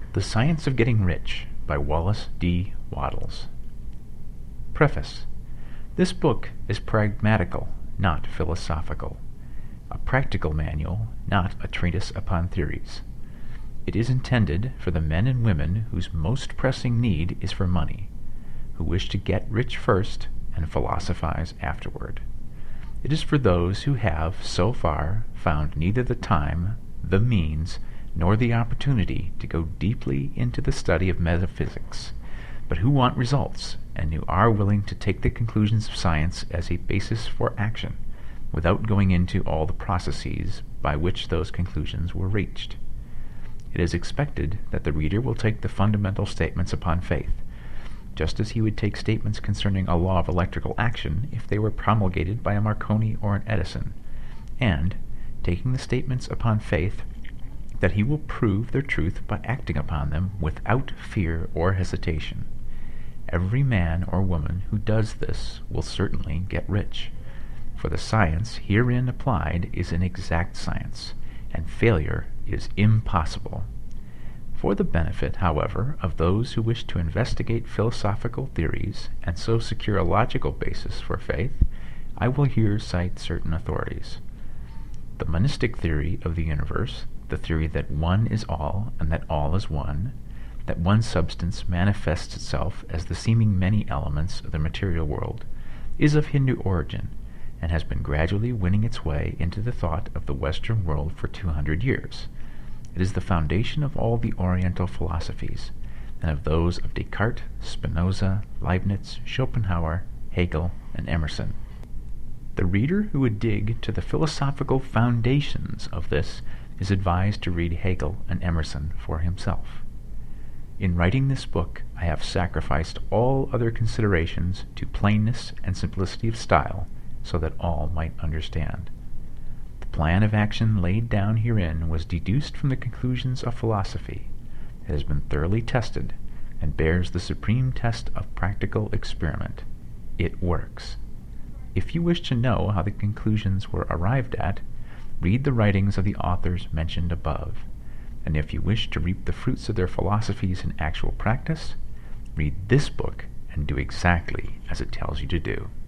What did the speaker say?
The Science of Getting Rich by Wallace D. Wattles. Preface. This book is pragmatical, not philosophical. A practical manual, not a treatise upon theories. It is intended for the men and women whose most pressing need is for money, who wish to get rich first and philosophize afterward. It is for those who have, so far, found neither the time, the means, nor the opportunity to go deeply into the study of metaphysics, but who want results and who are willing to take the conclusions of science as a basis for action, without going into all the processes by which those conclusions were reached. It is expected that the reader will take the fundamental statements upon faith, just as he would take statements concerning a law of electrical action if they were promulgated by a Marconi or an Edison, and, taking the statements upon faith, that he will prove their truth by acting upon them without fear or hesitation. Every man or woman who does this will certainly get rich, for the science herein applied is an exact science, and failure is impossible. For the benefit, however, of those who wish to investigate philosophical theories and so secure a logical basis for faith, I will here cite certain authorities. The monistic theory of the universe, the theory that one is all and that all is one, that one substance manifests itself as the seeming many elements of the material world, is of Hindu origin and has been gradually winning its way into the thought of the Western world for 200 years. It is the foundation of all the Oriental philosophies, and of those of Descartes, Spinoza, Leibniz, Schopenhauer, Hegel, and Emerson. The reader who would dig to the philosophical foundations of this is advised to read Hegel and Emerson for himself. In writing this book, I have sacrificed all other considerations to plainness and simplicity of style, so that all might understand. The plan of action laid down herein was deduced from the conclusions of philosophy. It has been thoroughly tested, and bears the supreme test of practical experiment. It works. If you wish to know how the conclusions were arrived at, read the writings of the authors mentioned above, and if you wish to reap the fruits of their philosophies in actual practice, read this book and do exactly as it tells you to do.